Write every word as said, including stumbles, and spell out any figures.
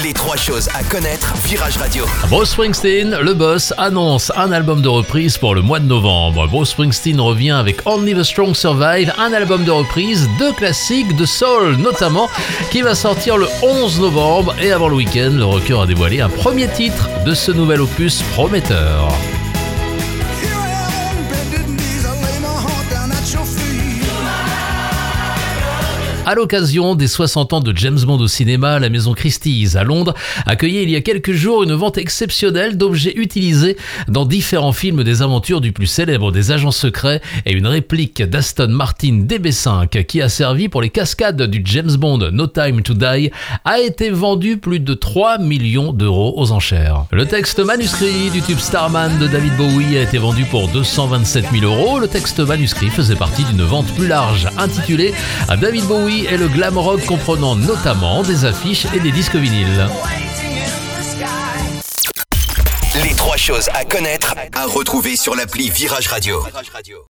Les trois choses à connaître, Virage Radio. Bruce Springsteen, le boss, annonce un album de reprise pour le mois de novembre. Bruce Springsteen revient avec Only the Strong Survive, un album de reprise de classiques de soul notamment, qui va sortir le onze novembre. Et avant le week-end, le rocker a dévoilé un premier titre de ce nouvel opus prometteur. À l'occasion des soixante ans de James Bond au cinéma, la maison Christie's à Londres accueillait il y a quelques jours une vente exceptionnelle d'objets utilisés dans différents films des aventures du plus célèbre des agents secrets et une réplique d'Aston Martin D B cinq qui a servi pour les cascades du James Bond No Time to Die a été vendu plus de trois millions d'euros aux enchères. Le texte manuscrit du tube Starman de David Bowie a été vendu pour deux cent vingt-sept mille euros. Le texte manuscrit faisait partie d'une vente plus large intitulée à David Bowie et le glam rock comprenant notamment des affiches et des disques vinyles. Les trois choses à connaître, à retrouver sur l'appli Virage Radio.